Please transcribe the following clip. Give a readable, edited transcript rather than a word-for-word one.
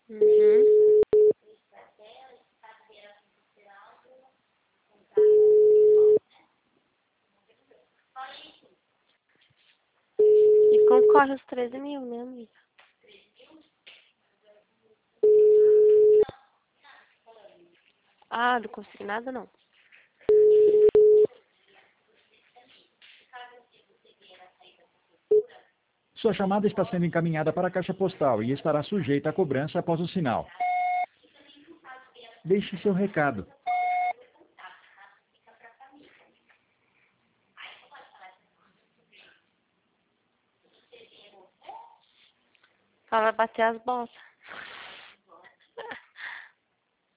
Uhum. E concorre aos 13 mil, né, amiga? Ah, do consignado não. Sua chamada está sendo encaminhada para a caixa postal e estará sujeita a cobrança após o sinal. Deixe seu recado. Ela vai bater as botas.